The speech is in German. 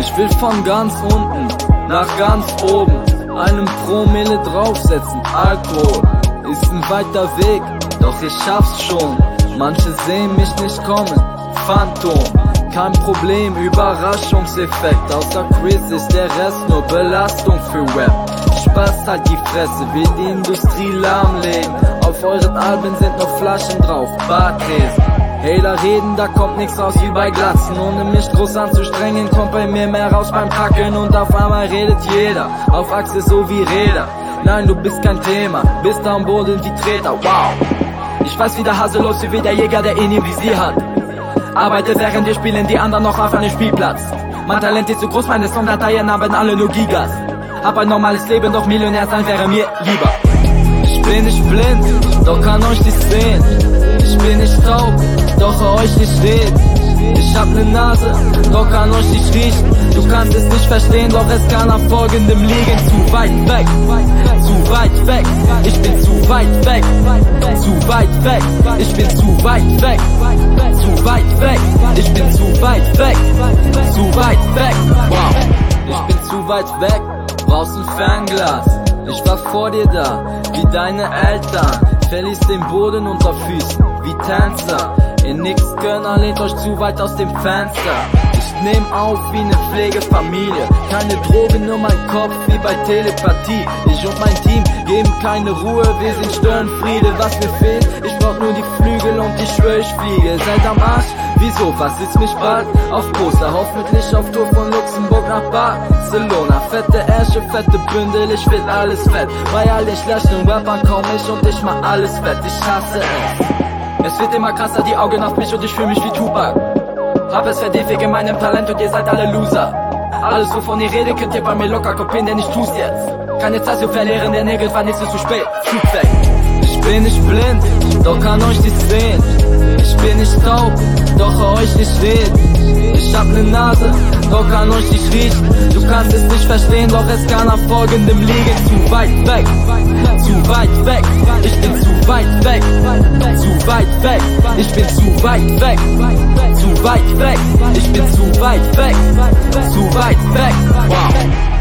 Ich will von ganz unten nach ganz oben, einem Promille draufsetzen. Alkohol ist ein weiter Weg, doch ich schaff's schon. Manche sehen mich nicht kommen, Phantom, kein Problem, Überraschungseffekt. Außer Chris ist der Rest nur Belastung für Rap. Spaß halt die Fresse, will die Industrie lahmlegen. Auf euren Alben sind noch Flaschen drauf, Barkäse. Hater reden, da kommt nix raus wie bei Glatzen. Ohne mich groß anzustrengen, kommt bei mir mehr raus beim Kacken. Und auf einmal redet jeder, auf Achse so wie Räder. Nein, du bist kein Thema, bist am Boden wie Treter, wow. Ich weiß wie der Hase los wie der Jäger, der nie im Visier hat. Arbeite während wir spielen, die anderen noch auf einem Spielplatz. Mein Talent ist so groß, meine Songdateien haben alle nur Gigas. Hab ein normales Leben, doch Millionär sein wäre mir lieber. Ich bin nicht blind, doch kann euch nicht sehen. Ich bin nicht taub, doch euch nicht reden. Ich hab ne Nase, doch kann euch nicht riechen. Du kannst es nicht verstehen, doch es kann auf folgendem liegen. Zu weit weg, zu weit weg. Ich bin zu weit weg, zu weit weg. Ich bin zu weit weg, zu weit weg. Ich bin zu weit weg, zu weit weg. Wow, ich bin zu weit weg, brauchst ein Fernglas. Ich war vor dir da, wie deine Eltern. Verließ den Boden unter Füßen, wie Tänzer. Ihr nix Gönner, lehnt euch zu weit aus dem Fenster. Ich nehm auf wie ne Pflegefamilie. Keine Drogen, nur mein Kopf wie bei Telepathie. Ich und mein Team geben keine Ruhe, wir sind Störenfriede. Was mir fehlt, ich brauch nur die Flügel und ich schwör, ich fliege. Seid am Arsch, wieso, was ist mich bald? Auf Poster, hoffentlich auf Tour von Luxemburg nach Barcelona. Fette Ärsche, fette Bündel, ich will alles fett. Bei all den schlechten Rappern komm ich und ich mach alles fett. Ich hasse es. Es wird immer krasser, die Augen auf mich und ich fühl mich wie Tupac. Hab es verdient wegen meinem Talent und ihr seid alle Loser. Alles wovon ihr redet, könnt ihr bei mir locker kopieren, denn ich tu's jetzt. Keine Zeit zu verlieren, der Nägel, wann ist es zu spät? Flug weg. Ich bin nicht blind, doch kann euch nicht sehen. Ich bin nicht taub, doch euch nicht reden. Ich hab ne Nase, doch kann euch nicht riechen. Du kannst es nicht verstehen, doch es kann auf folgendem liegen. Zu weit weg, zu weit weg. Ich bin zu weit weg, zu weit weg. Ich bin zu weit weg, zu weit weg. Ich bin zu weit weg, zu weit weg. Wow.